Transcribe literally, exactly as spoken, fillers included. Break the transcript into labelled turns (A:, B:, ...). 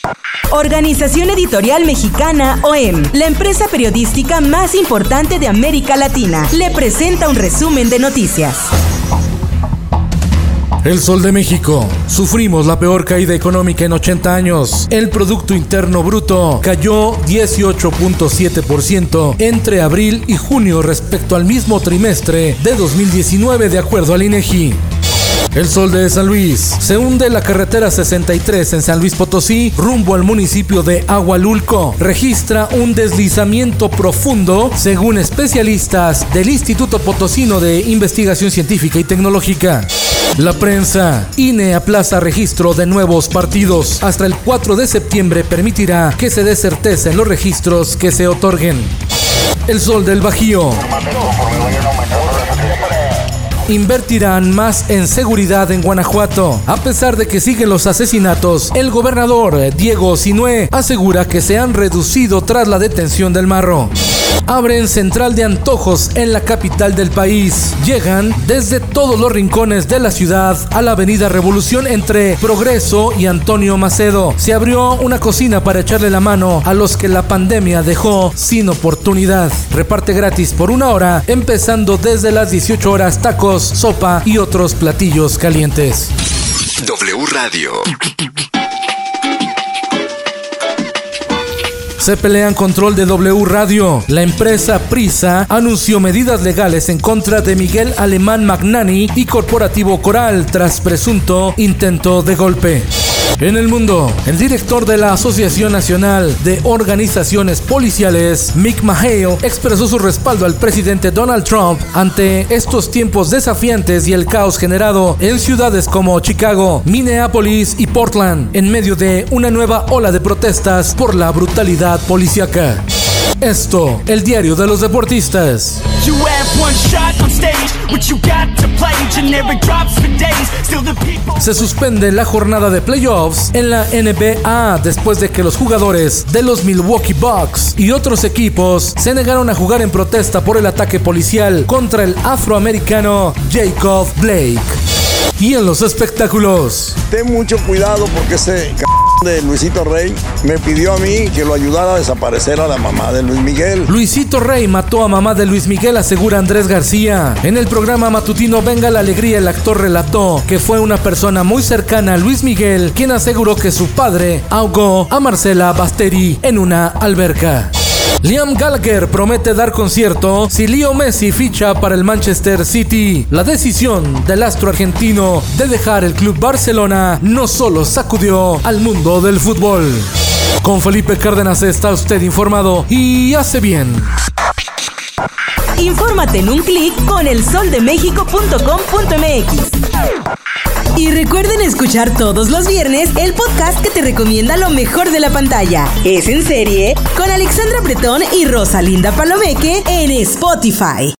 A: Organización Editorial Mexicana O E M, la empresa periodística más importante de América Latina, le presenta un resumen de noticias.
B: El Sol de México. Sufrimos la peor caída económica en ochenta años. El Producto Interno Bruto cayó dieciocho punto siete por ciento entre abril y junio respecto al mismo trimestre de dos mil diecinueve, de acuerdo al INEGI. El Sol de San Luis. Se hunde la carretera sesenta y tres en San Luis Potosí rumbo al municipio de Ahualulco. Registra un deslizamiento profundo, según especialistas del Instituto Potosino de Investigación Científica y Tecnológica. La prensa. I N E aplaza registro de nuevos partidos. Hasta el cuatro de septiembre permitirá que se dé certeza en los registros que se otorguen. El Sol del Bajío. Invertirán más en seguridad en Guanajuato. A pesar de que siguen los asesinatos, el gobernador Diego Sinue asegura que se han reducido tras la detención del marro. Abren central de antojos en la capital del país. Llegan desde todos los rincones de la ciudad a la avenida Revolución entre Progreso y Antonio Macedo. Se abrió una cocina para echarle la mano a los que la pandemia dejó sin oportunidad. Reparte gratis por una hora, empezando desde las dieciocho horas, tacos, sopa y otros platillos calientes.
C: W Radio.
B: Se pelean control de W Radio. La empresa Prisa anunció medidas legales en contra de Miguel Alemán Magnani y Corporativo Coral tras presunto intento de golpe. En el mundo, el director de la Asociación Nacional de Organizaciones Policiales, Mick McHale, expresó su respaldo al presidente Donald Trump ante estos tiempos desafiantes y el caos generado en ciudades como Chicago, Minneapolis y Portland, en medio de una nueva ola de protestas por la brutalidad policíaca. Esto, el diario de los deportistas. Se suspende la jornada de playoffs en la N B A después de que los jugadores de los Milwaukee Bucks y otros equipos se negaron a jugar en protesta por el ataque policial contra el afroamericano Jacob Blake. Y en los espectáculos.
D: Ten mucho cuidado porque ese c... de Luisito Rey me pidió a mí que lo ayudara a desaparecer a la mamá de Luis Miguel.
B: Luisito Rey mató a mamá de Luis Miguel, asegura Andrés García. En el programa matutino Venga la Alegría, el actor relató que fue una persona muy cercana a Luis Miguel quien aseguró que su padre ahogó a Marcela Basteri en una alberca. Liam Gallagher promete dar concierto si Leo Messi ficha para el Manchester City. La decisión del astro argentino de dejar el club Barcelona no solo sacudió al mundo del fútbol. Con Felipe Cárdenas está usted informado y hace bien.
A: Infórmate en un clic con el sol de méxico punto com punto m x. Y recuerden escuchar todos los viernes el podcast que te recomienda lo mejor de la pantalla. Es en serie con Alexandra Bretón y Rosalinda Palomeque en Spotify.